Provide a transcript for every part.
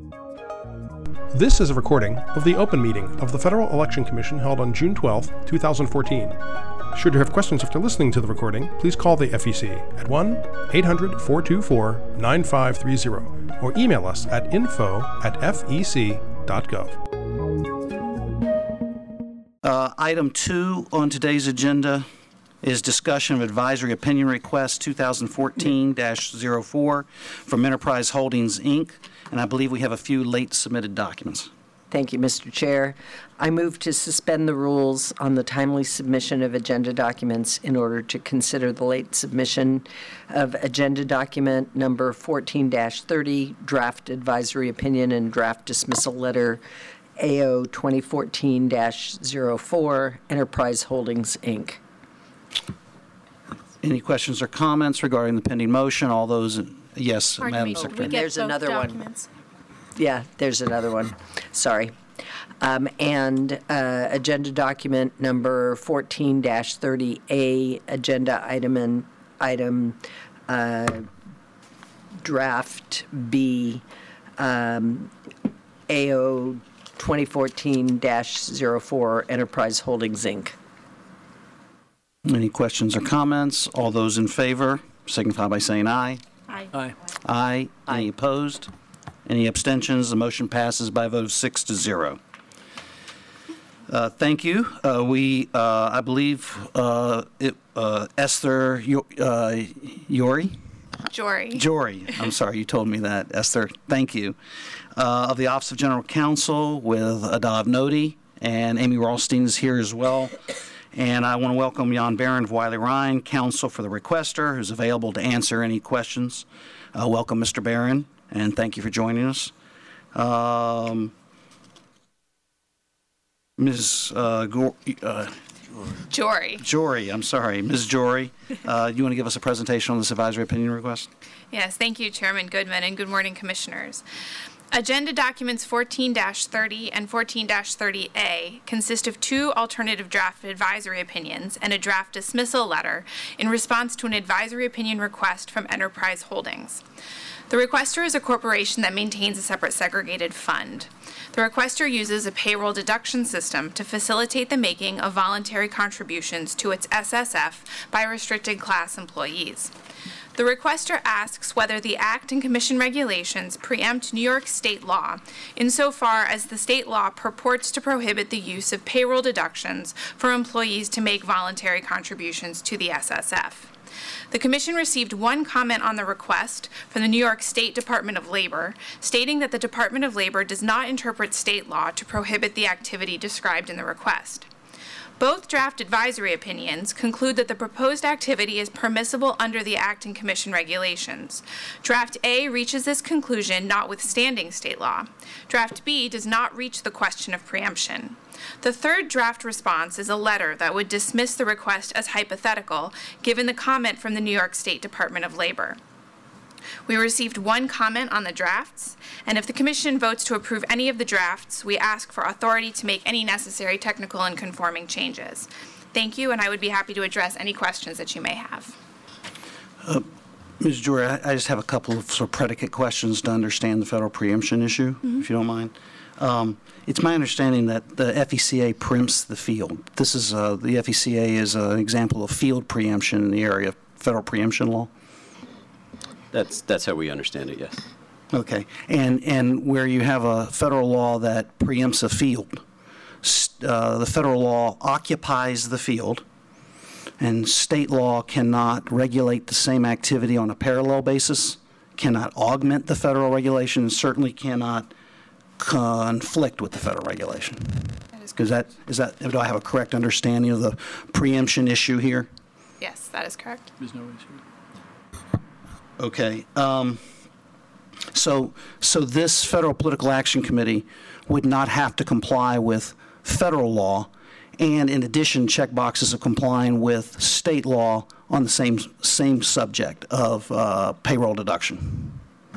This is a recording of the open meeting of the Federal Election Commission held on June 12, 2014. Should you have questions after listening to the recording, please call the FEC at 1-800-424-9530 or email us at info@fec.gov. Item 2 on today's agenda is discussion of advisory opinion request 2014-04 from Enterprise Holdings, Inc., and I believe we have a few late submitted documents. Thank you, Mr. Chair. I move to suspend the rules on the timely submission of agenda documents in order to consider the late submission of agenda document number 14-30, draft advisory opinion and draft dismissal letter AO 2014-04, Enterprise Holdings, Inc. Any questions or comments regarding the pending motion? All those, yes, Madam Secretary. There's another documents. One. Yeah, there's another one. Sorry. And agenda document number 14-30A, agenda item draft B, AO 2014-04, Enterprise Holdings, Inc. Any questions or comments? All those in favor signify by saying aye. Aye. Aye. Aye. Any opposed? Any abstentions? The motion passes by a vote of 6-0. Thank you. I believe, Esther Jory? Jory. I'm sorry, you told me that, Esther. Thank you. Of the Office of General Counsel with Adav Nodi, and Amy Rothstein is here as well. And I want to welcome Jan Barron of Wiley Ryan, counsel for the requester, who's available to answer any questions. Welcome, Mr. Barron, and thank you for joining us. Ms. Jory, I'm sorry. Ms. Jory, you want to give us a presentation on this advisory opinion request? Yes, thank you, Chairman Goodman, and good morning, Commissioners. Agenda documents 14-30 and 14-30A consist of two alternative draft advisory opinions and a draft dismissal letter in response to an advisory opinion request from Enterprise Holdings. The requester is a corporation that maintains a separate segregated fund. The requester uses a payroll deduction system to facilitate the making of voluntary contributions to its SSF by restricted class employees. The requester asks whether the Act and Commission regulations preempt New York state law insofar as the state law purports to prohibit the use of payroll deductions for employees to make voluntary contributions to the SSF. The Commission received one comment on the request from the New York State Department of Labor, stating that the Department of Labor does not interpret state law to prohibit the activity described in the request. Both draft advisory opinions conclude that the proposed activity is permissible under the Act and Commission regulations. Draft A reaches this conclusion notwithstanding state law. Draft B does not reach the question of preemption. The third draft response is a letter that would dismiss the request as hypothetical, given the comment from the New York State Department of Labor. We received one comment on the drafts, and if the Commission votes to approve any of the drafts, we ask for authority to make any necessary technical and conforming changes. Thank you, and I would be happy to address any questions that you may have. Ms. Jory, I just have a couple of sort of predicate questions to understand the federal preemption issue, if you don't mind. It's my understanding that the FECA preempts the field. This is the FECA is an example of field preemption in the area of federal preemption law. That's how we understand it, yes. Okay. And where you have a federal law that preempts a field, the federal law occupies the field, and state law cannot regulate the same activity on a parallel basis, cannot augment the federal regulation, and certainly cannot conflict with the federal regulation. Is that, do I have a correct understanding of the preemption issue here? Yes, that is correct. There's no issue. Okay. So this Federal Political Action Committee would not have to comply with federal law, and in addition, check boxes of complying with state law on the same subject of payroll deduction.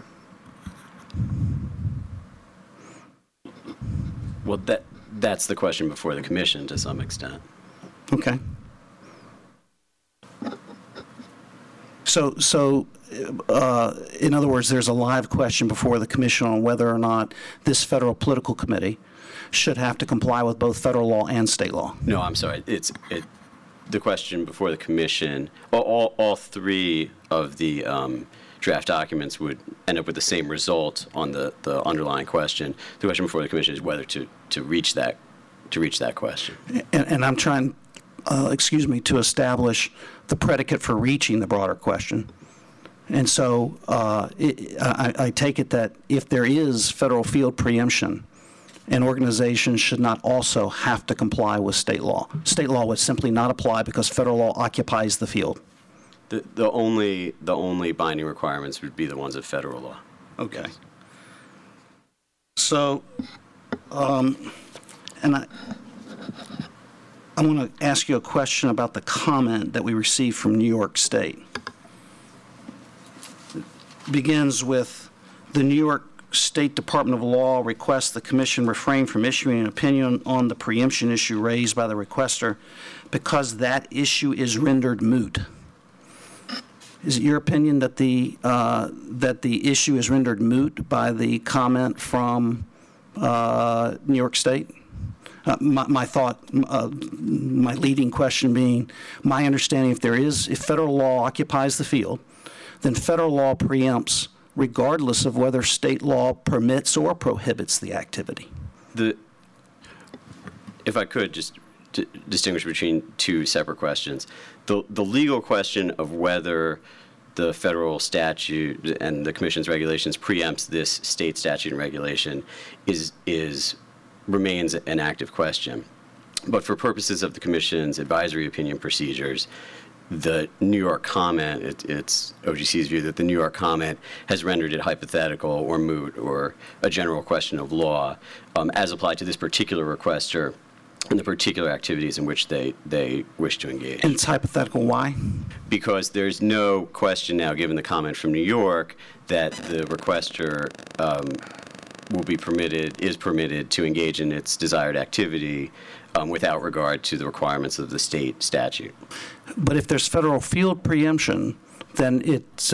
Well, that's the question before the Commission to some extent. Okay. In other words, there's a live question before the commission on whether or not this federal political committee should have to comply with both federal law and state law. No, I'm sorry. The question before the commission, all three of the draft documents would end up with the same result on the underlying question. The question before the commission is whether to reach that question. And I'm trying, to establish the predicate for reaching the broader question. And so I take it that if there is federal field preemption, an organization should not also have to comply with state law. State law would simply not apply because federal law occupies the field. The only binding requirements would be the ones of federal law. Okay. Yes. So, and I want to ask you a question about the comment that we received from New York State. It begins with the New York State Department of Law requests the Commission refrain from issuing an opinion on the preemption issue raised by the requester because that issue is rendered moot. Is it your opinion that the issue is rendered moot by the comment from New York State? My leading question being, my understanding, if federal law occupies the field, then federal law preempts regardless of whether state law permits or prohibits the activity. If I could just distinguish between two separate questions. The legal question of whether the federal statute and the Commission's regulations preempts this state statute and regulation remains an active question. But for purposes of the Commission's advisory opinion procedures, the New York comment, it's OGC's view that the New York comment has rendered it hypothetical or moot or a general question of law as applied to this particular requester and the particular activities in which they wish to engage. And it's hypothetical. Why? Because there's no question now, given the comment from New York, that the requester is permitted to engage in its desired activity without regard to the requirements of the state statute. But if there's federal field preemption, then it's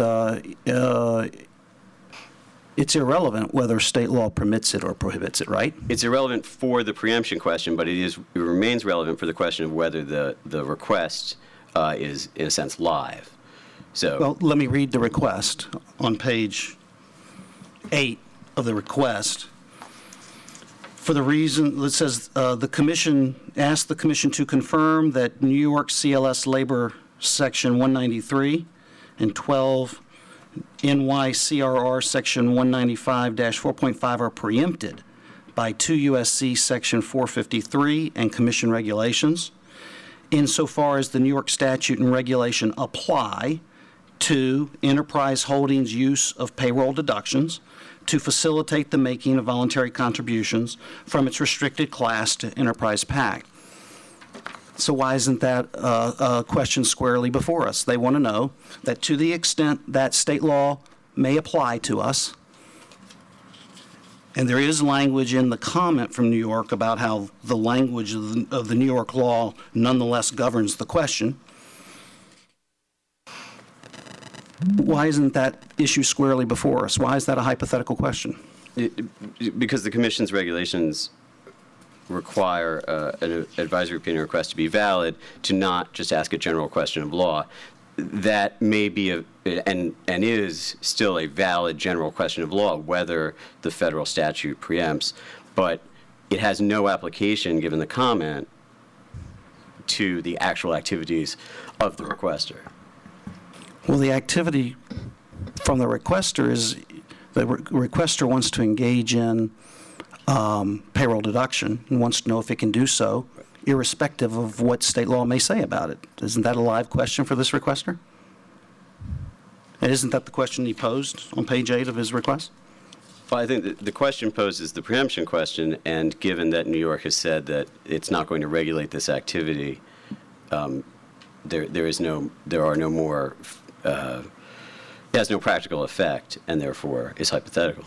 irrelevant whether state law permits it or prohibits it, right? It's irrelevant for the preemption question, but it remains relevant for the question of whether the request is, in a sense, live. So, well, let me read the request on page 8 of the request. For the reason, it says, the Commission asked the Commission to confirm that New York CLS Labor Section 193 and 12 NYCRR Section 195-4.5 are preempted by 2 U.S.C. Section 453 and Commission regulations, insofar as the New York statute and regulation apply to Enterprise Holdings' use of payroll deductions to facilitate the making of voluntary contributions from its restricted class to Enterprise PAC. So why isn't that a question squarely before us? They want to know that to the extent that state law may apply to us, and there is language in the comment from New York about how the language of the New York law nonetheless governs the question, why isn't that issue squarely before us? Why is that a hypothetical question? Because the Commission's regulations require an advisory opinion request to be valid, to not just ask a general question of law. That may be and is still a valid general question of law, whether the federal statute preempts, but it has no application, given the comment, to the actual activities of the requester. Well, the activity from the requester is the requester wants to engage in payroll deduction and wants to know if it can do so, irrespective of what state law may say about it. Isn't that a live question for this requester? And isn't that the question he posed on page 8 of his request? Well, I think the question posed is the preemption question, and given that New York has said that it's not going to regulate this activity, it has no practical effect, and therefore is hypothetical.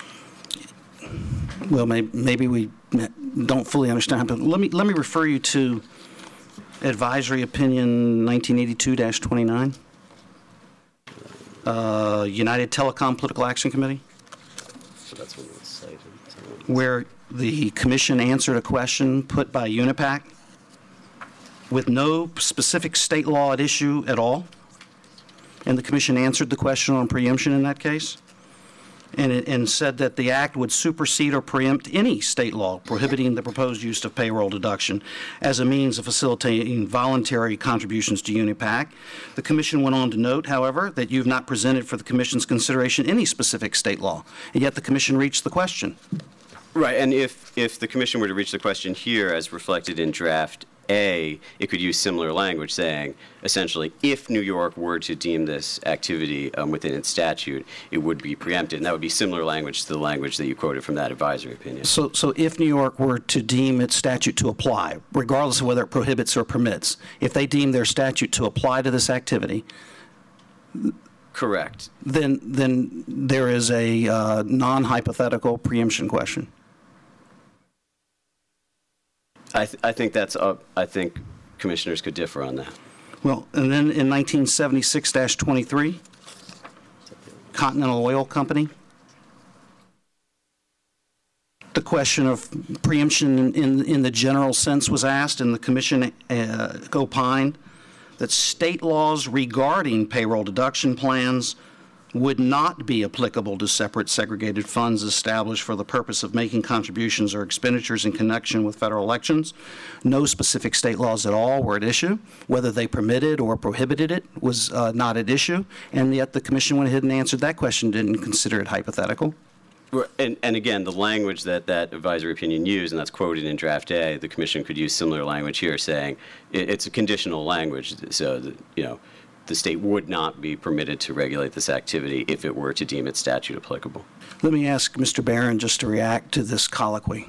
Well, maybe we don't fully understand. But let me refer you to Advisory Opinion 1982-29. United Telecom Political Action Committee, So that's what it was cited. where the commission answered a question put by UNIPAC with no specific state law at issue at all, and the commission answered the question on preemption in that case, and said that the act would supersede or preempt any state law prohibiting the proposed use of payroll deduction as a means of facilitating voluntary contributions to UNIPAC. The commission went on to note, however, that you've not presented for the commission's consideration any specific state law, and yet the commission reached the question. Right, and if the commission were to reach the question here as reflected in draft A, it could use similar language saying, essentially, if New York were to deem this activity within its statute, it would be preempted. And that would be similar language to the language that you quoted from that advisory opinion. So if New York were to deem its statute to apply, regardless of whether it prohibits or permits, if they deem their statute to apply to this activity, Correct. then there is a non-hypothetical preemption question. I think that's up. I think commissioners could differ on that. Well, and then in 1976-23, Continental Oil Company, the question of preemption in the general sense was asked, and the commission opined that state laws regarding payroll deduction plans would not be applicable to separate segregated funds established for the purpose of making contributions or expenditures in connection with federal elections. No specific state laws at all were at issue. Whether they permitted or prohibited it was not at issue, and yet the commission went ahead and answered that question, didn't consider it hypothetical. And again, the language that advisory opinion used, and that's quoted in draft A, the commission could use similar language here, saying it's a conditional language, so that, the state would not be permitted to regulate this activity if it were to deem its statute applicable. Let me ask Mr. Barron just to react to this colloquy.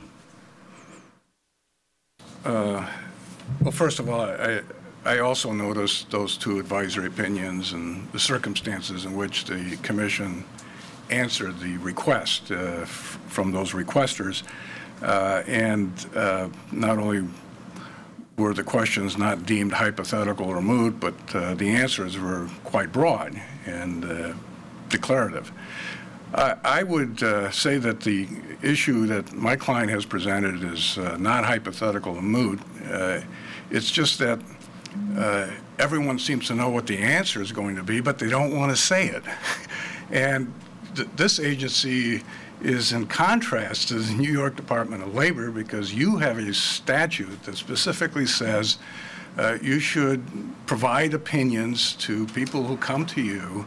Well, first of all, I also noticed those two advisory opinions and the circumstances in which the commission answered the request from those requesters, and not only were the questions not deemed hypothetical or moot, but the answers were quite broad and declarative. I would say that the issue that my client has presented is not hypothetical and moot. It's just that everyone seems to know what the answer is going to be, but they don't want to say it. And this agency is in contrast to the New York Department of Labor, because you have a statute that specifically says you should provide opinions to people who come to you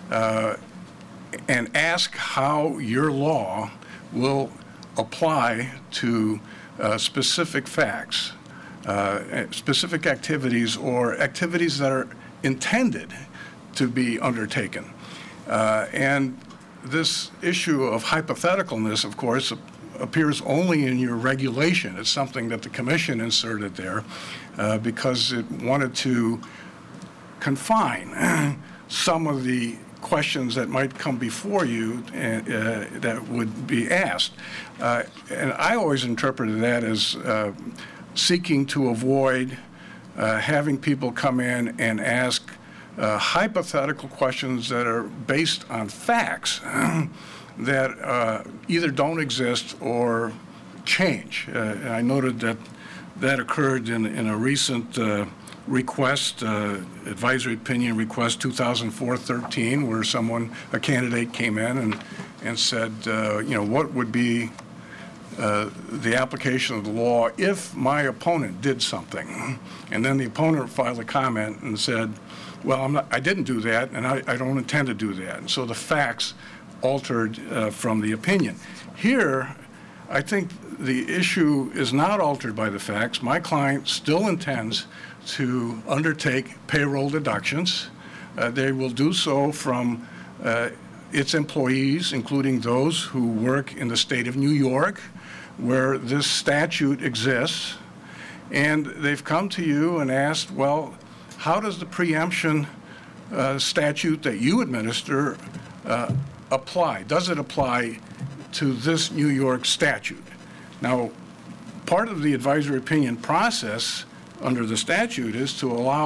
and ask how your law will apply to specific facts, specific activities, or activities that are intended to be undertaken. And this issue of hypotheticalness, of course, appears only in your regulation. It's something that the commission inserted there because it wanted to confine some of the questions that might come before you that would be asked. And I always interpreted that as seeking to avoid having people come in and ask hypothetical questions that are based on facts that either don't exist or change. I noted that occurred in a recent request, advisory opinion request 2004-13, where a candidate came in and said, what would be the application of the law if my opponent did something? And then the opponent filed a comment and said, well, I didn't do that, and I don't intend to do that. And so the facts altered from the opinion. Here, I think the issue is not altered by the facts. My client still intends to undertake payroll deductions. They will do so from its employees, including those who work in the state of New York, where this statute exists. And they've come to you and asked, well, how does the preemption statute that you administer apply? Does it apply to this New York statute? Now, part of the advisory opinion process under the statute is to allow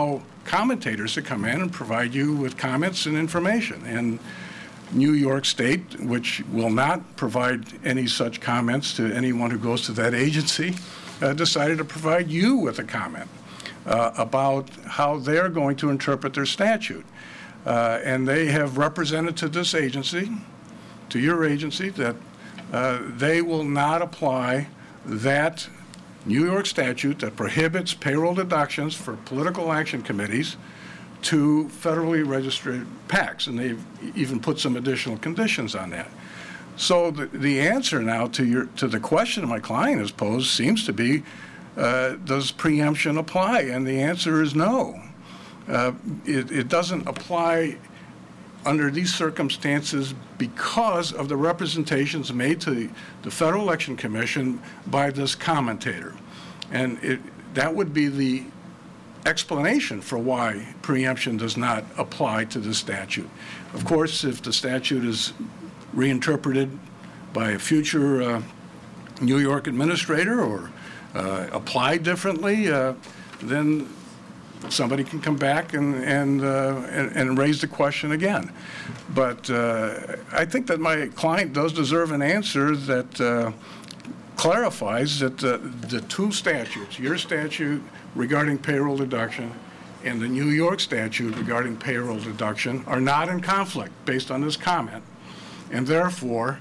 commentators to come in and provide you with comments and information. And New York State, which will not provide any such comments to anyone who goes to that agency, decided to provide you with a comment about how they're going to interpret their statute. And they have represented to this agency, to your agency, that they will not apply that New York statute that prohibits payroll deductions for political action committees to federally registered PACs, and they've even put some additional conditions on that. So the answer now to the question my client has posed seems to be, does preemption apply? And the answer is no. It doesn't apply under these circumstances because of the representations made to the Federal Election Commission by this commentator. And that would be the explanation for why preemption does not apply to the statute. Of course, if the statute is reinterpreted by a future New York administrator or applied differently, then somebody can come back and raise the question again. But I think that my client does deserve an answer that clarifies that the two statutes, your statute regarding payroll deduction and the New York statute regarding payroll deduction, are not in conflict based on this comment, and therefore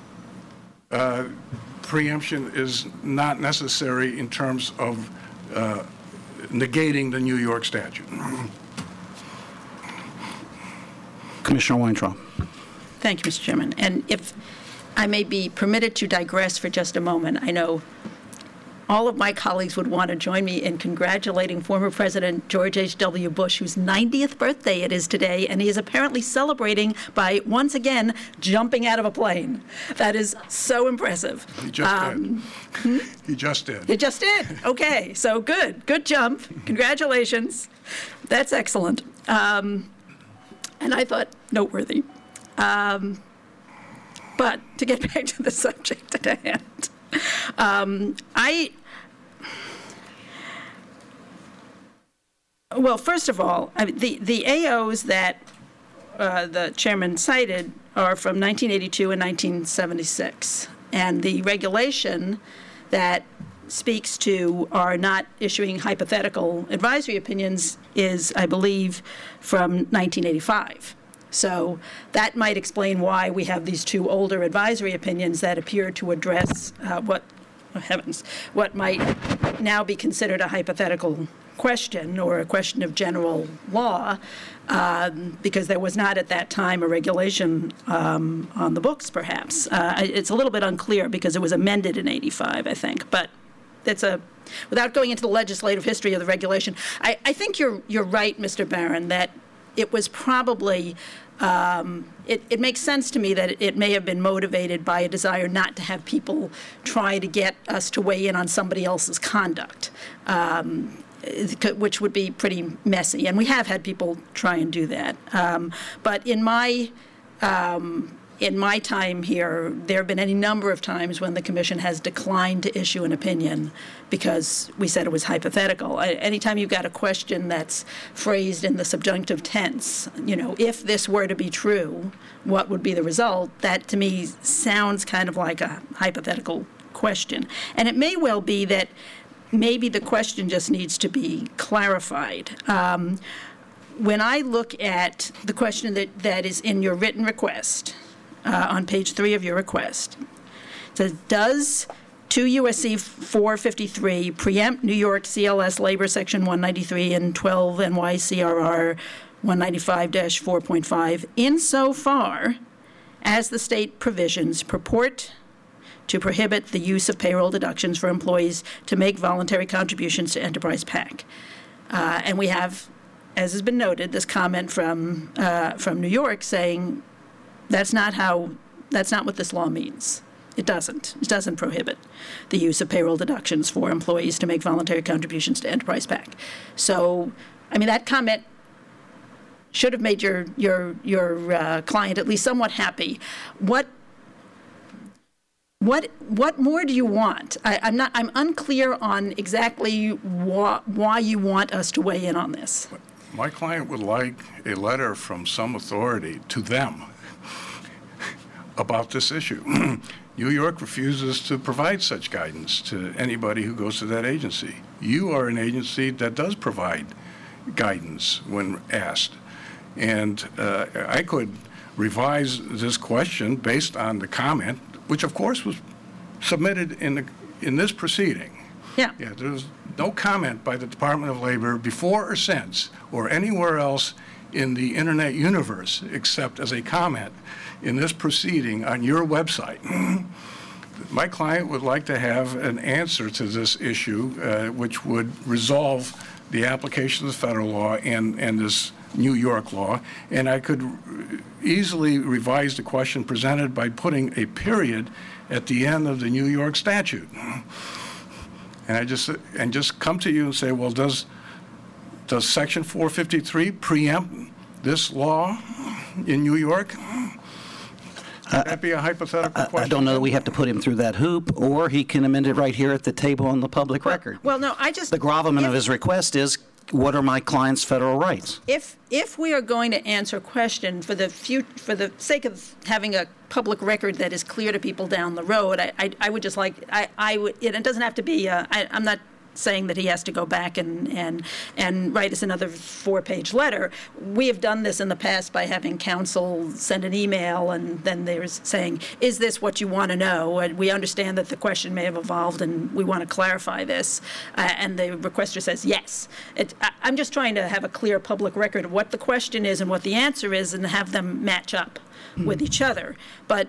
preemption is not necessary in terms of negating the New York statute. Commissioner Weintraub. Thank you, Mr. Chairman. And if I may be permitted to digress for just a moment, I know all of my colleagues would want to join me in congratulating former President George H.W. Bush, whose 90th birthday it is today, and he is apparently celebrating by, once again, jumping out of a plane. That is so impressive. He just did. He just did. He just did. Okay, so good. Good jump. Congratulations. That's excellent. And I thought noteworthy. But to get back to the subject at hand, well, first of all, the AOs that the chairman cited are from 1982 and 1976, and the regulation that speaks to our not issuing hypothetical advisory opinions is, I believe, from 1985. So that might explain why we have these two older advisory opinions that appear to address what might now be considered a hypothetical question or a question of general law, because there was not at that time a regulation on the books, perhaps. It's a little bit unclear because it was amended in 85, I think. But without going into the legislative history of the regulation, I think you're right, Mr. Barron, that it was probably, it makes sense to me that it may have been motivated by a desire not to have people try to get us to weigh in on somebody else's conduct, which would be pretty messy. And we have had people try and do that. But in my time here, there have been any number of times when the commission has declined to issue an opinion because we said it was hypothetical. Anytime you've got a question that's phrased in the subjunctive tense, if this were to be true, what would be the result? That to me sounds kind of like a hypothetical question. And it may well be that maybe the question just needs to be clarified. When I look at the question that is in your written request, on page 3 of your request, it says, does 2 U.S.C. 453 preempt New York CLS Labor Section 193 and 12 NYCRR 195-4.5 insofar as the state provisions purport to prohibit the use of payroll deductions for employees to make voluntary contributions to Enterprise PAC? And we have, as has been noted, this comment from New York saying that's not what this law means. It doesn't prohibit the use of payroll deductions for employees to make voluntary contributions to Enterprise PAC. So, that comment should have made your client at least somewhat happy. What more do you want? I'm unclear on exactly why you want us to weigh in on this. My client would like a letter from some authority to them about this issue. New York refuses to provide such guidance to anybody who goes to that agency. You are an agency that does provide guidance when asked. And I could revise this question based on the comment, which of course was submitted in this proceeding. Yeah. Yeah, there's no comment by the Department of Labor before or since or anywhere else in the internet universe except as a comment in this proceeding on your website. My client would like to have an answer to this issue, which would resolve the application of the federal law and this New York law, and I could easily revise the question presented by putting a period at the end of the New York statute. And I just come to you and say, well, does Section 453 preempt this law in New York? Would that be a hypothetical question? I don't know that we have to put him through that hoop, or he can amend it right here at the table on the public record. Well, no, The gravamen of his request is, what are my client's federal rights? If we are going to answer a question for the sake of having a public record that is clear to people down the road, I would just like, it doesn't have to be, I'm not saying that he has to go back and write us another 4-page letter. We have done this in the past by having counsel send an email, and then there's saying, is this what you want to know? And we understand that the question may have evolved, and we want to clarify this. And the requester says yes. I'm just trying to have a clear public record of what the question is and what the answer is, and have them match up with each other. But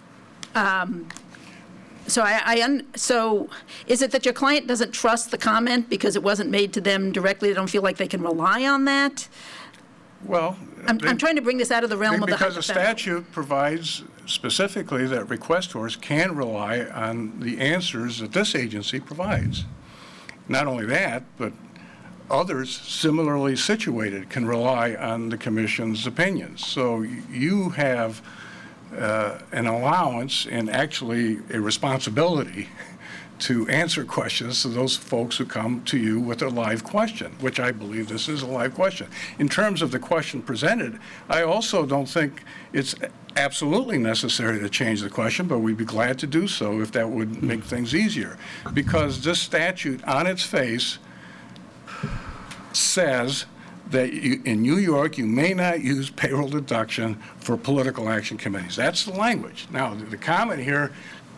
So is it that your client doesn't trust the comment because it wasn't made to them directly? They don't feel like they can rely on that? Well, I'm trying to bring this out of the realm of the hypothetical. Because the hypothetical. statute provides specifically that requestors can rely on the answers that this agency provides. Not only that, but others similarly situated can rely on the Commission's opinions. So you have an allowance and actually a responsibility to answer questions to those folks who come to you with a live question, which I believe this is a live question. In terms of the question presented, I also don't think it's absolutely necessary to change the question, but we'd be glad to do so if that would make things easier. Because this statute on its face says that in New York, you may not use payroll deduction for political action committees. That's the language. Now, the comment here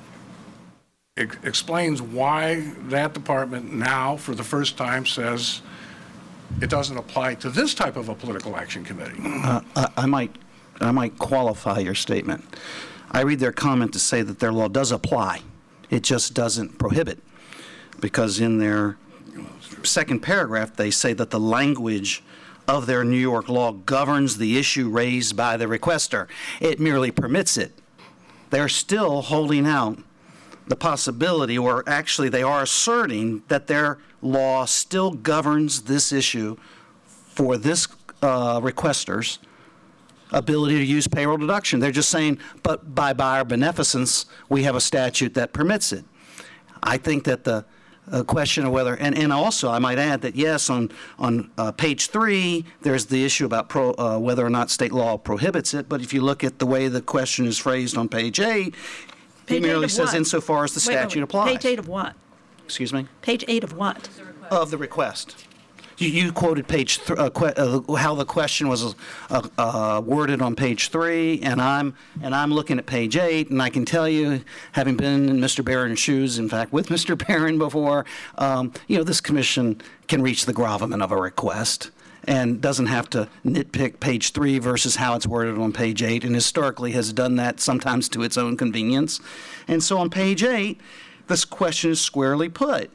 explains why that department now, for the first time, says it doesn't apply to this type of a political action committee. I might qualify your statement. I read their comment to say that their law does apply. It just doesn't prohibit, because in their second paragraph, they say that the language of their New York law governs the issue raised by the requester. It merely permits it. They're still holding out the possibility, or actually they are asserting that their law still governs this issue for this requester's ability to use payroll deduction. They're just saying, but by our beneficence, we have a statute that permits it. I think that the question of whether, and also I might add that yes, on page 3, there's the issue about whether or not state law prohibits it, but if you look at the way the question is phrased on page 8, he merely says insofar as the statute applies. Page 8 of what? Excuse me? Page 8 of what? Of the request. You quoted page how the question was worded on page 3, and I'm looking at page 8, and I can tell you, having been in Mr. Barron's shoes, in fact, with Mr. Barron before, this commission can reach the gravamen of a request and doesn't have to nitpick page 3 versus how it's worded on page 8, and historically has done that sometimes to its own convenience. And so on page 8, this question is squarely put.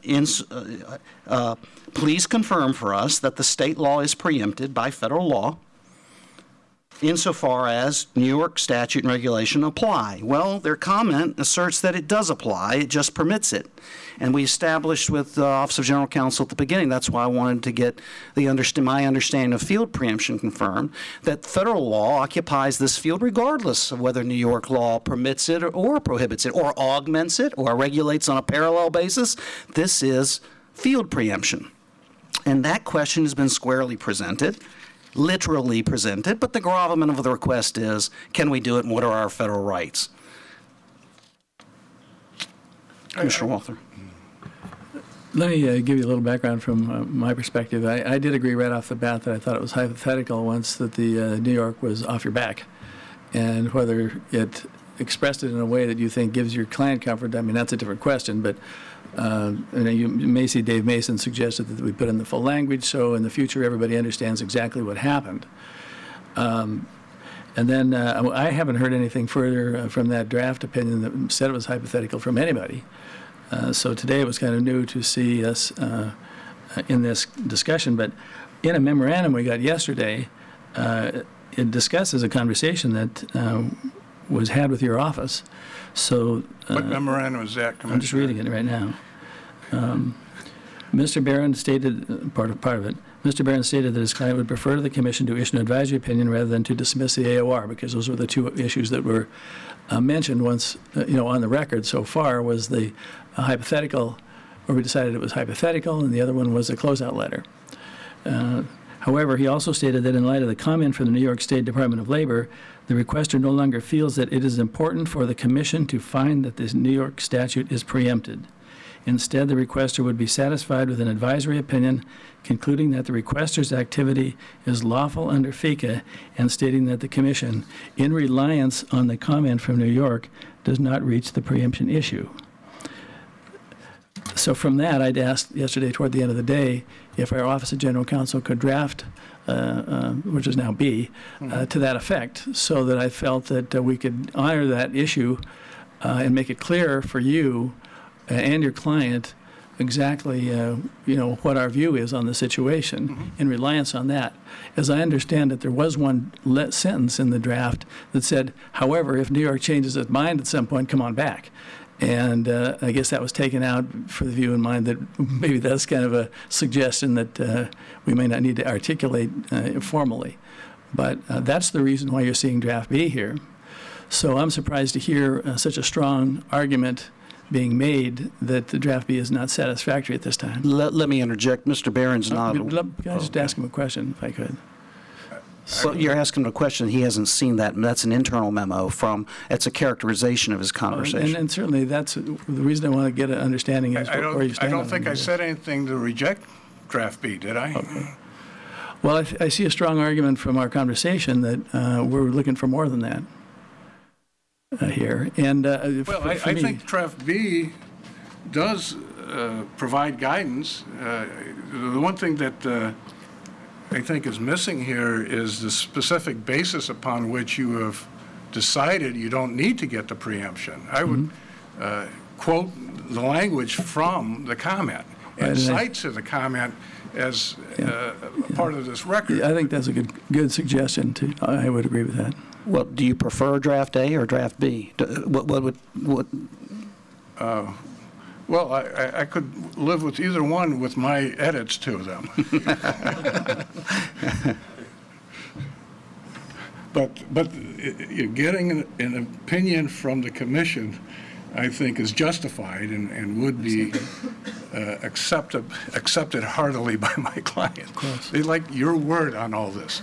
Please confirm for us that the state law is preempted by federal law insofar as New York statute and regulation apply. Well, their comment asserts that it does apply, it just permits it. And we established with the Office of General Counsel at the beginning, that's why I wanted to get my understanding of field preemption confirmed, that federal law occupies this field regardless of whether New York law permits it or prohibits it or augments it or regulates on a parallel basis. This is field preemption. And that question has been squarely presented, literally presented, but the gravamen of the request is, can we do it and what are our federal rights? Commissioner Walther. Let me give you a little background from my perspective. I did agree right off the bat that I thought it was hypothetical once that the New York was off your back. And whether it expressed it in a way that you think gives your client comfort, I mean, that's a different question. But you may see Dave Mason suggested that we put in the full language so in the future everybody understands exactly what happened. And then I haven't heard anything further from that draft opinion that said it was hypothetical from anybody. So today it was kind of new to see us in this discussion. But in a memorandum we got yesterday, it discusses a conversation that was had with your office. So what memorandum is that, Commissioner? I'm just reading it right now. Mr. Barron stated, part of it, Mr. Barron stated that his client would prefer the Commission to issue an advisory opinion rather than to dismiss the AOR, because those were the two issues that were mentioned once, on the record so far, was the hypothetical, where we decided it was hypothetical, and the other one was a closeout letter. However, he also stated that in light of the comment from the New York State Department of Labor, the requester no longer feels that it is important for the Commission to find that this New York statute is preempted. Instead, the requester would be satisfied with an advisory opinion concluding that the requester's activity is lawful under FECA and stating that the Commission, in reliance on the comment from New York, does not reach the preemption issue. So from that, I'd asked yesterday toward the end of the day if our Office of General Counsel could draft, which is now B, to that effect, so that I felt that we could honor that issue and make it clear for you and your client exactly, what our view is on the situation in reliance on that. As I understand it, there was one sentence in the draft that said, however, if New York changes its mind at some point, come on back. And I guess that was taken out for the view in mind that maybe that's kind of a suggestion that we may not need to articulate formally. But that's the reason why you're seeing draft B here. So I'm surprised to hear such a strong argument being made that the draft B is not satisfactory at this time. Let me interject. Mr. Barron's not. Can I just ask him a question, if I could? So you're asking him a question. He hasn't seen that. That's an internal memo it's a characterization of his conversation. And certainly that's the reason I want to get an understanding is where you stand. I don't think I said anything to reject draft B, did I? Okay. Well, I see a strong argument from our conversation that we're looking for more than that here. And well, I think draft B does provide guidance. The one thing that I think is missing here is the specific basis upon which you have decided you don't need to get the preemption. I would quote the language from the comment and cite to the comment as part of this record. I think that's a good suggestion. I would agree with that. Well, do you prefer draft A or draft B? What? Well, I could live with either one with my edits to them. But getting an opinion from the Commission, I think, is justified and would be accepted heartily by my client. They like your word on all this.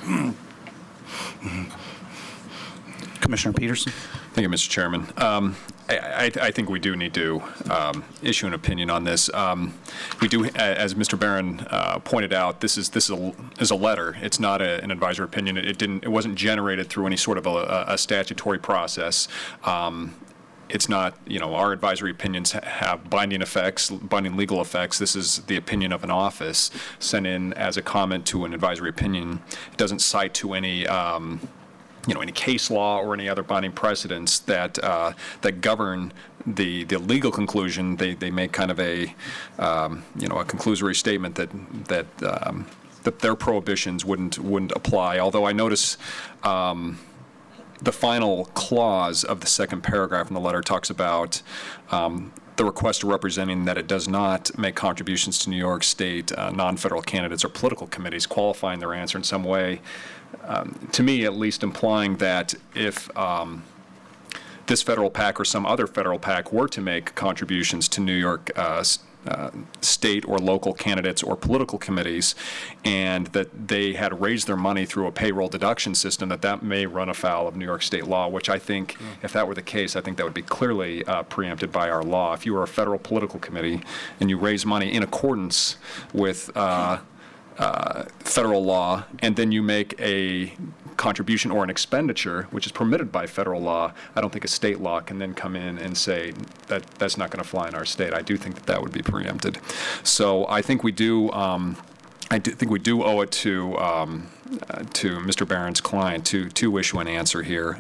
Commissioner Peterson. Thank you, Mr. Chairman. I think we do need to issue an opinion on this. We do, as Mr. Barron pointed out, this is a letter. It's not an advisory opinion. It wasn't generated through any sort of a statutory process. It's not, our advisory opinions have binding legal effects. This is the opinion of an office sent in as a comment to an advisory opinion. It doesn't cite to any any case law or any other binding precedents that govern the legal conclusion. They make kind of a conclusory statement that their prohibitions wouldn't apply. Although I notice the final clause of the second paragraph in the letter talks about the requester representing that it does not make contributions to New York State non-federal candidates or political committees, qualifying their answer in some way. To me, at least, implying that if this federal PAC or some other federal PAC were to make contributions to New York state or local candidates or political committees, and that they had raised their money through a payroll deduction system, that may run afoul of New York state law, which I think, if that were the case, I think that would be clearly preempted by our law. If you were a federal political committee and you raise money in accordance with federal law, and then you make a contribution or an expenditure, which is permitted by federal law, I don't think a state law can then come in and say that that's not going to fly in our state. I do think that would be preempted. So I think we do. I do think we do owe it to Mr. Barron's client to issue an answer here.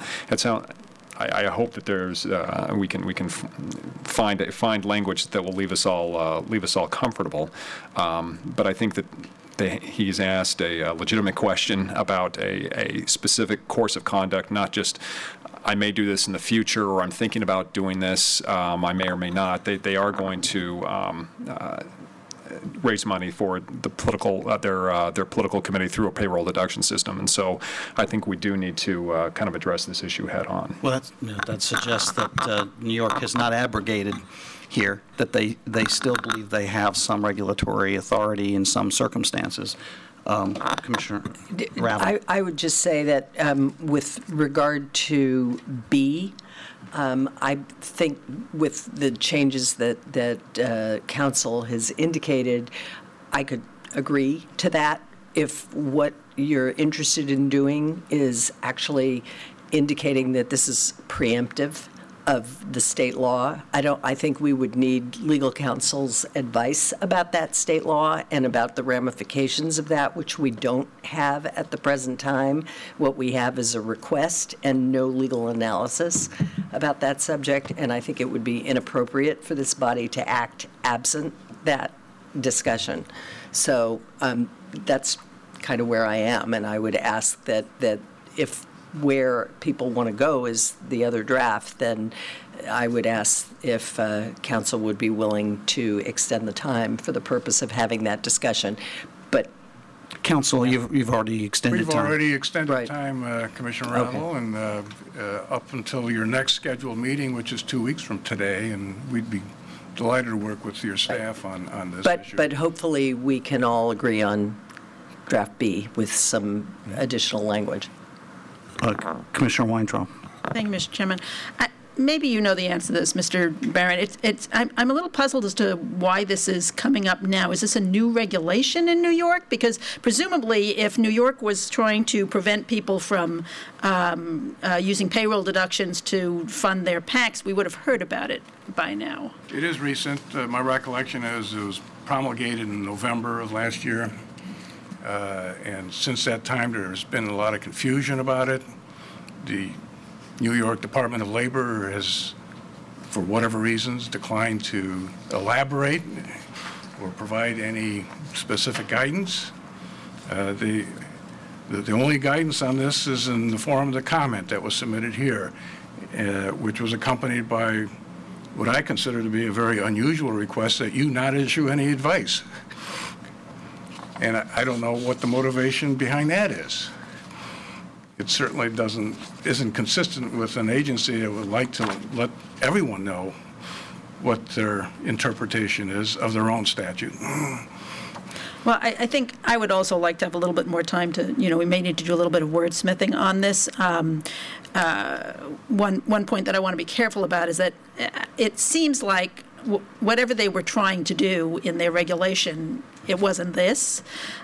I hope that there's we can find language that will leave us all comfortable. But I think that he's asked a legitimate question about a specific course of conduct, not just I may do this in the future or I'm thinking about doing this. I may or may not. They are going to raise money for the political their political committee through a payroll deduction system, and so I think we do need to kind of address this issue head on. Well, that suggests that New York has not abrogated here, that they still believe they have some regulatory authority in some circumstances. Commissioner Rattle. I would just say that with regard to B, I think with the changes that council has indicated, I could agree to that. If what you're interested in doing is actually indicating that this is preemptive of the state law, I think we would need legal counsel's advice about that state law and about the ramifications of that, which we don't have at the present time. What we have is a request and no legal analysis about that subject, and I think it would be inappropriate for this body to act absent that discussion. So that's kind of where I am, and I would ask that if where people want to go is the other draft, then I would ask if council would be willing to extend the time for the purpose of having that discussion. But council, you've already extended time. We've already extended Right. time, Commissioner Rattle, and up until your next scheduled meeting, which is 2 weeks from today, and we'd be delighted to work with your staff on this issue. But hopefully we can all agree on draft B with some additional language. Commissioner Weintraub. Thank you, Mr. Chairman. Maybe you know the answer to this, Mr. Barron. I'm a little puzzled as to why this is coming up now. Is this a new regulation in New York? Because presumably, if New York was trying to prevent people from using payroll deductions to fund their PACs, we would have heard about it by now. It is recent. My recollection is it was promulgated in November of last year. And since that time, there's been a lot of confusion about it. The New York Department of Labor has, for whatever reasons, declined to elaborate or provide any specific guidance. The only guidance on this is in the form of the comment that was submitted here, which was accompanied by what I consider to be a very unusual request that you not issue any advice. And I don't know what the motivation behind that is. It certainly isn't consistent with an agency that would like to let everyone know what their interpretation is of their own statute. Well, I think I would also like to have a little bit more time to, we may need to do a little bit of wordsmithing on this. One point that I want to be careful about is that it seems like whatever they were trying to do in their regulation, it wasn't this.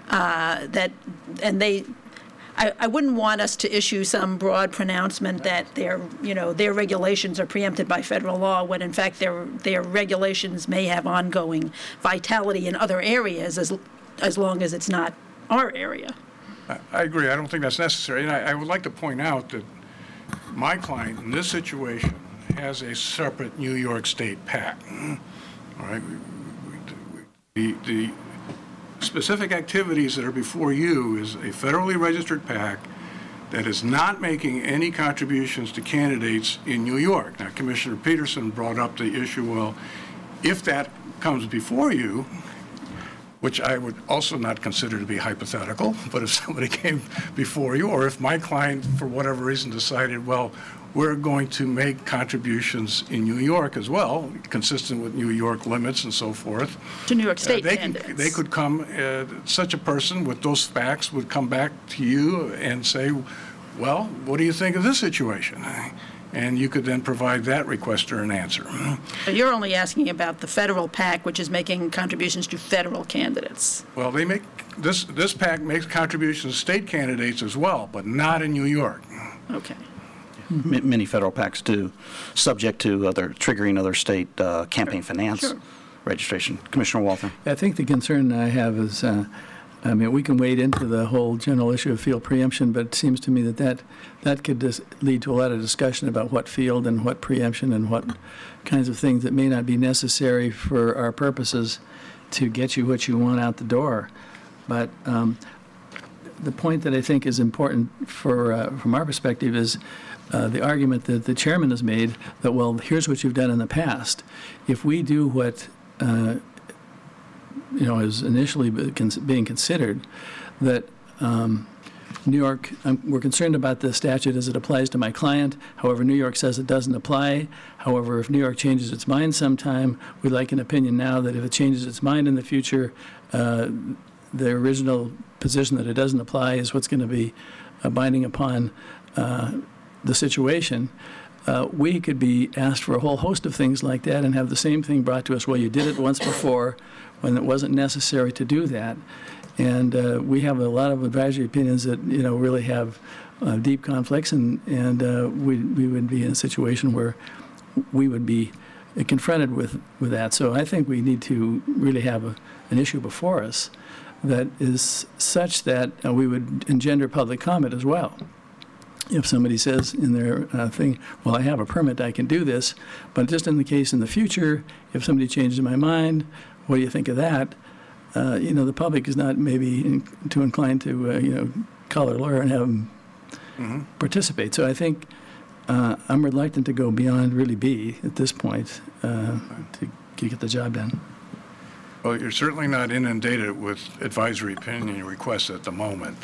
I wouldn't want us to issue some broad pronouncement that their regulations are preempted by federal law when in fact their regulations may have ongoing vitality in other areas as long as it's not our area. I agree. I don't think that's necessary. And I would like to point out that my client in this situation has a separate New York State PAC. All right. The specific activities that are before you is a federally registered PAC that is not making any contributions to candidates in New York. Now, Commissioner Peterson brought up the issue, well, if that comes before you, which I would also not consider to be hypothetical, but if somebody came before you, or if my client, for whatever reason, decided, well, we're going to make contributions in New York as well, consistent with New York limits and so forth. To New York State candidates. They could come, such a person with those facts would come back to you and say, well, what do you think of this situation? And you could then provide that requester an answer. But you're only asking about the federal PAC, which is making contributions to federal candidates. Well, they make, this PAC makes contributions to state candidates as well, but not in New York. Okay. Many federal PACs do, subject to triggering other state campaign finance registration. Commissioner Walther. I think the concern I have is, we can wade into the whole general issue of field preemption, but it seems to me that could lead to a lot of discussion about what field and what preemption and what kinds of things that may not be necessary for our purposes to get you what you want out the door. But the point that I think is important from our perspective is the argument that the chairman has made that, well, here's what you've done in the past. If we do what is initially being considered, that New York, we're concerned about the statute as it applies to my client. However, New York says it doesn't apply. However, if New York changes its mind sometime, we'd like an opinion now that if it changes its mind in the future, the original position that it doesn't apply is what's going to be binding upon the situation. We could be asked for a whole host of things like that and have the same thing brought to us. Well, you did it once before when it wasn't necessary to do that. And we have a lot of advisory opinions that, really have deep conflicts, and we would be in a situation where we would be confronted with that. So I think we need to really have an issue before us that is such that we would engender public comment as well. If somebody says in their thing, well, I have a permit, I can do this, but just in the case in the future, if somebody changes my mind, what do you think of that? The public is not maybe too inclined to, call their lawyer and have them participate. So I think I'm reluctant to go beyond really B at this point to get the job done. Well, you're certainly not inundated with advisory opinion requests at the moment.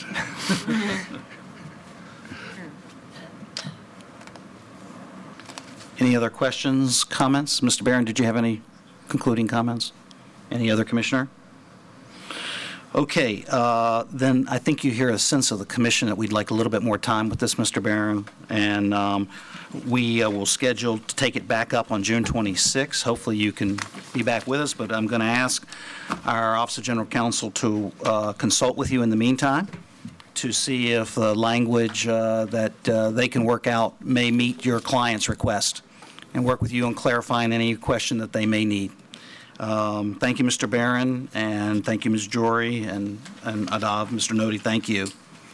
Any other questions, comments? Mr. Barron, did you have any concluding comments? Any other commissioner? Okay, then I think you hear a sense of the commission that we'd like a little bit more time with this, Mr. Barron, and we will schedule to take it back up on June 26. Hopefully you can be back with us, but I'm going to ask our Office of General Counsel to consult with you in the meantime to see if the language that they can work out may meet your client's request and work with you on clarifying any question that they may need. Thank you, Mr. Barron, and thank you, Ms. Jory and Adav. Mr. Nodi, thank you.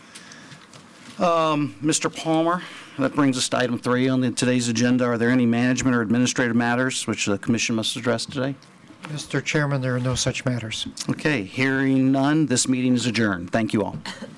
Mr. Palmer, that brings us to item 3 on today's agenda. Are there any management or administrative matters which the commission must address today? Mr. Chairman, there are no such matters. Okay, hearing none, this meeting is adjourned. Thank you all.